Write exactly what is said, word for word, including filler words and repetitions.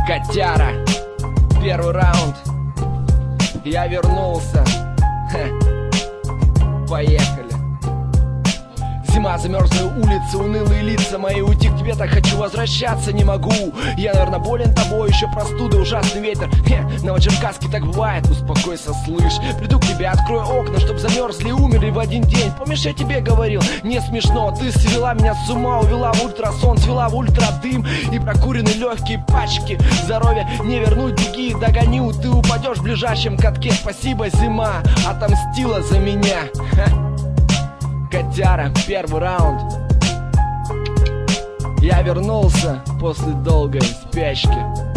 Котяра, первый раунд. Я вернулся. Хе. Поехали. Зима, замерзлые улицы, унылые лица мои. Уйти к тебе так хочу, возвращаться не могу. Я, наверное, болен тобой, еще простуда, ужасный ветер. Хе, на Новочеркасске так бывает, успокойся, слышь. Приду к тебе, открою окна, чтоб замерзли и умерли в один день. Помнишь, я тебе говорил, не смешно. Ты свела меня с ума, увела в ультрасон, свела в ультрадым и прокуренные легкие пачки. Здоровье не вернуть, беги, догоню. Ты упадешь в ближайшем катке. Спасибо, зима, отомстила за меня. Ха. Котяра, первый раунд. Я вернулся после долгой спячки.